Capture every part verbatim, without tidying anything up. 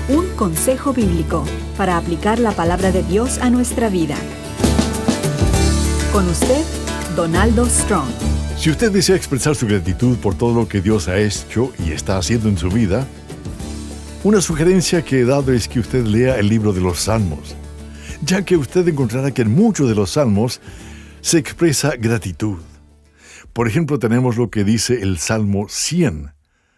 Un consejo bíblico para aplicar la palabra de Dios a nuestra vida. Con usted, Donaldo Strong. Si usted desea expresar su gratitud por todo lo que Dios ha hecho y está haciendo en su vida, una sugerencia que he dado es que usted lea el libro de los Salmos, ya que usted encontrará que en muchos de los Salmos se expresa gratitud. Por ejemplo, tenemos lo que dice el Salmo cien.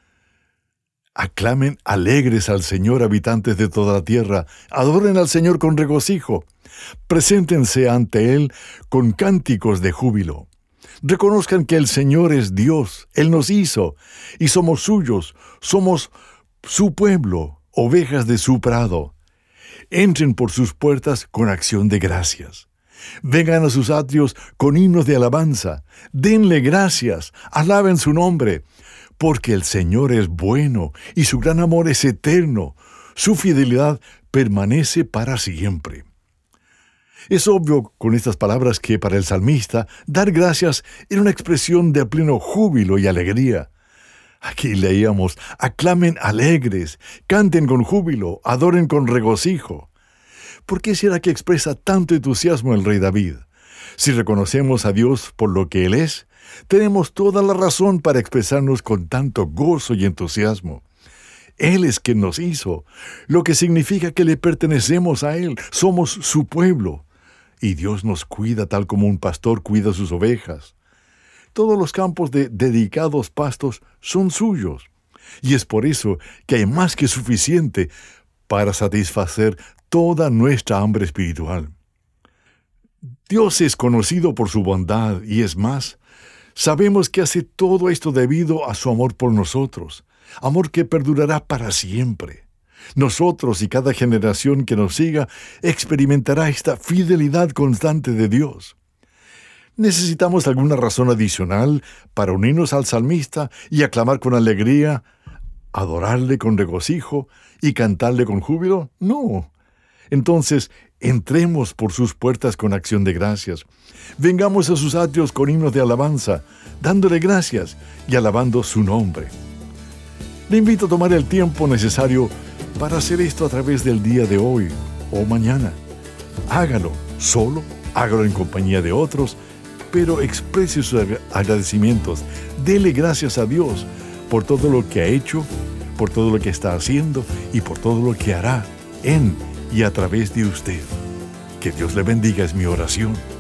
Aclamen alegres al Señor, habitantes de toda la tierra. Adoren al Señor con regocijo. Preséntense ante Él con cánticos de júbilo. Reconozcan que el Señor es Dios. Él nos hizo y somos suyos. Somos su pueblo, ovejas de su prado. Entren por sus puertas con acción de gracias. Vengan a sus atrios con himnos de alabanza. Denle gracias. Alaben su nombre. Porque el Señor es bueno y su gran amor es eterno. Su fidelidad permanece para siempre. Es obvio con estas palabras que para el salmista dar gracias era una expresión de pleno júbilo y alegría. Aquí leíamos: aclamen alegres, canten con júbilo, adoren con regocijo. ¿Por qué será que expresa tanto entusiasmo el rey David? Si reconocemos a Dios por lo que Él es, tenemos toda la razón para expresarnos con tanto gozo y entusiasmo. Él es quien nos hizo, lo que significa que le pertenecemos a Él, somos su pueblo. Y Dios nos cuida tal como un pastor cuida sus ovejas. Todos los campos de dedicados pastos son suyos, y es por eso que hay más que suficiente para satisfacer toda nuestra hambre espiritual. Dios es conocido por su bondad, y es más, sabemos que hace todo esto debido a su amor por nosotros, amor que perdurará para siempre. Nosotros y cada generación que nos siga experimentará esta fidelidad constante de Dios. ¿Necesitamos alguna razón adicional para unirnos al salmista y aclamar con alegría, adorarle con regocijo y cantarle con júbilo? No. Entonces, entremos por sus puertas con acción de gracias. Vengamos a sus atrios con himnos de alabanza, dándole gracias y alabando su nombre. Le invito a tomar el tiempo necesario para hacer esto a través del día de hoy o mañana. Hágalo solo, hágalo en compañía de otros, pero exprese sus agradecimientos. Dele gracias a Dios por todo lo que ha hecho, por todo lo que está haciendo y por todo lo que hará en y a través de usted. Que Dios le bendiga es mi oración.